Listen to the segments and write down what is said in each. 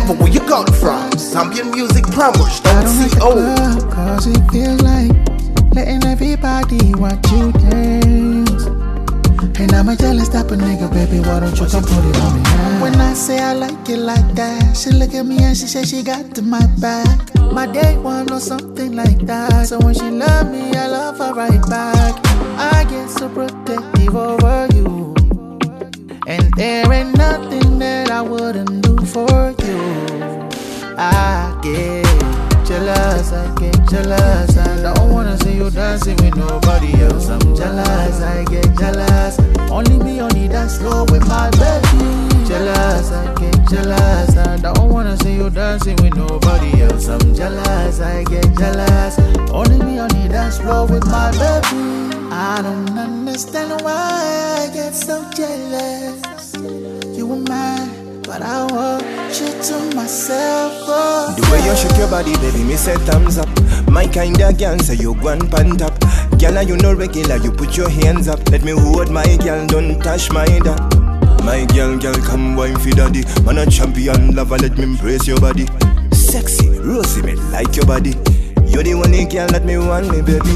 Remember where you got it from. Zambian Music Plumbers, .co. Cause it feels like letting everybody watch you dance. And I'm a jealous type of nigga, baby, why don't you come put it on me now? When I say I like it like that, she look at me and she said she got to my back. My day one or something like that. So when she love me, I love her right back. I get so protective over you, and there ain't nothing that I wouldn't do for you. I get jealous, I get jealous. I don't wanna see you dancing with nobody else. I'm jealous, I get jealous. Only me on the dance floor with my baby. Jealous, I get jealous. I don't wanna see you dancing with nobody else. I'm jealous, I get jealous. Only me on the dance floor with my baby. I don't understand why I get so jealous. You were mine, but I want you to myself. Oh, the way you shake your body, baby, me say thumbs up. My kind of girl, say you go and pan top. Girl, you know regular, you put your hands up. Let me hold my girl, don't touch my dad. My girl, come wine for daddy. Man a champion lover, let me embrace your body. Sexy, rosy, me like your body. You're the only girl that me want, me baby.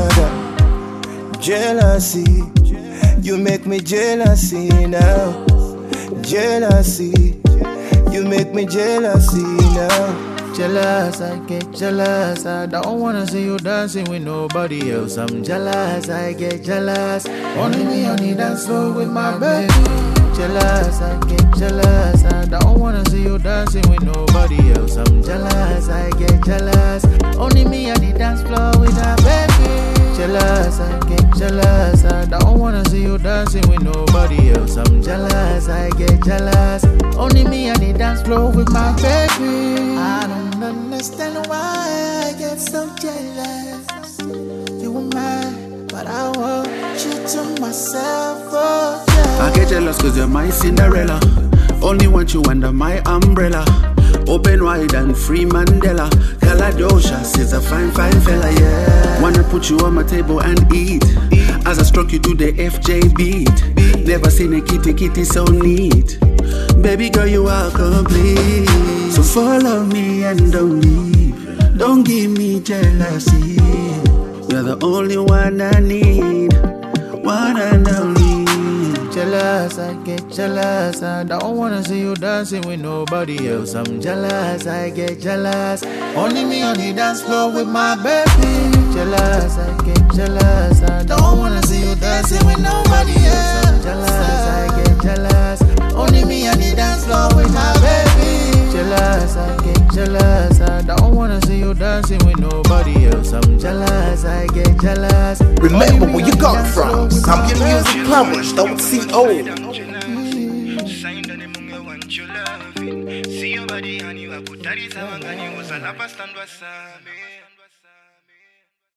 Jealousy, you make me jealousy now. Jealousy, you make me jealousy now. Jealous, I get jealous. I don't wanna see you dancing with nobody else. I'm jealous, I get jealous. Only me on the dance floor with my baby. Jealous, I get jealous. I don't wanna see you dancing with nobody else. I'm jealous, I get jealous. Only me on the dance floor with my baby. Jealous, I get jealous. I don't wanna see you dancing with nobody else. I'm jealous, I get jealous. Only me on the dance floor with my baby. I don't understand why I get so jealous. You were mine, but I want you to myself. Oh, yeah. I get jealous cause you're my Cinderella. Only want you under my umbrella. Open wide and free Mandela. Caladocious is a fine, fine fella, yeah. Wanna put you on my table and eat as I stroke you to the FJ beat. Never seen a kitty so neat. Baby girl, you are complete. So follow me and don't leave. Don't give me jealousy. You're the only one I need. One and only. Jealous, I get jealous. I don't wanna see you dancing with nobody else. I'm jealous, I get jealous. Only me on the dance floor with my baby. Jealous, I get jealous. I don't wanna see you dancing with nobody else. I'm jealous, I get jealous. Only me on the dance floor with my baby. Jealous, I get jealous. I don't wanna see you dancing with nobody else. I'm jealous, I get jealous. Remember where you got it from. Zambian Music Plumbers, .co. See your body and you are put that is a man and you was a lapa stand was